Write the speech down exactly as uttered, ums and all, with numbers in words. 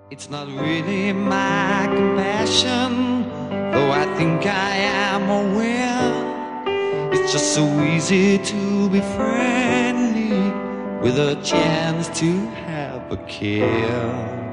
It's not really my compassion, though I think I am aware. It's just so easy to be friendly with a chance to have a care.